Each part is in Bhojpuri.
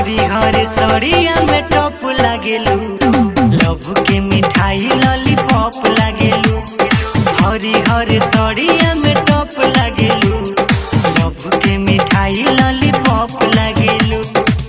हरिहर सड़िया में टॉप लागेलू, लव के मिठाई लॉलीपॉप लागेलू। हरिहर सड़िया में टॉप लागेलू, लव के मिठाई लॉलीपॉप लागेलू।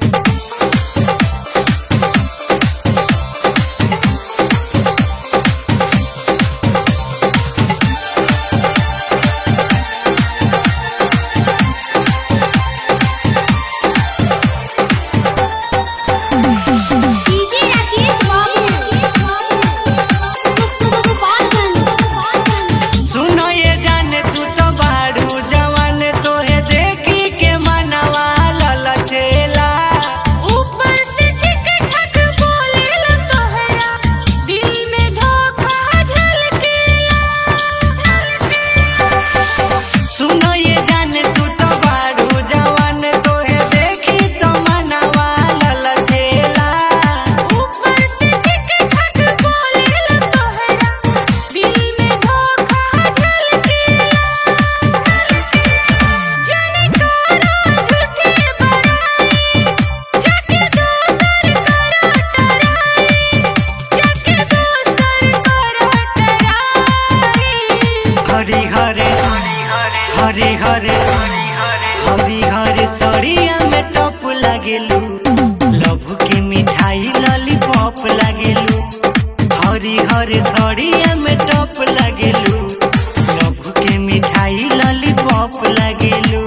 हरिहर सड़िया में टॉप लागेलू, लव के मिठाई लॉलीपॉप लागेलू। हरिहर सड़िया में टॉप लागेलू, लव के मिठाई लॉलीपॉप लागेलू।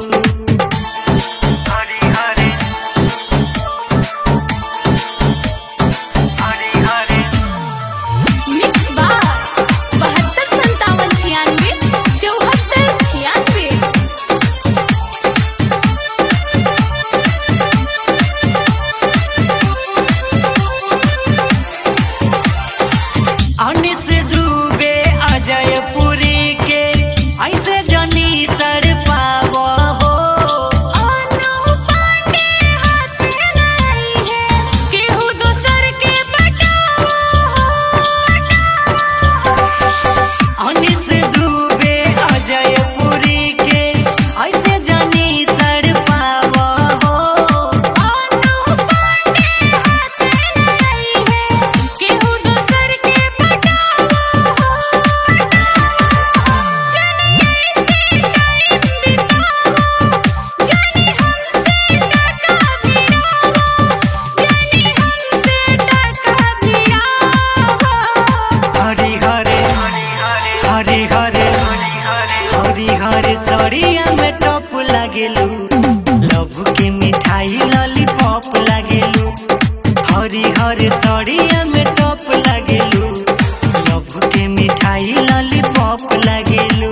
हरिहर सड़िया में टॉप लागेलू, लव के मिठाई लॉलीपॉप लागेलू। हरिहर सड़िया में टॉप लागेलू, लव के मिठाई लॉलीपॉप लागेलू।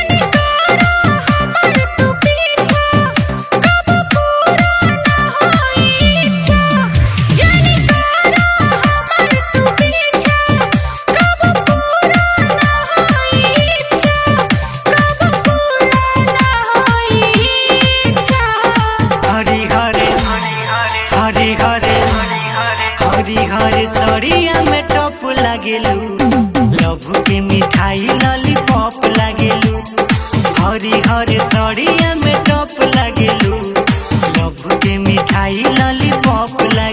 हरिहर सड़िया में टॉप लागेलू, लव के मिठाई लॉलीपॉप लागेलू। हरिहर सड़िया में टॉप लागेलू, लव के मिठाई लॉलीपॉप लागेलू।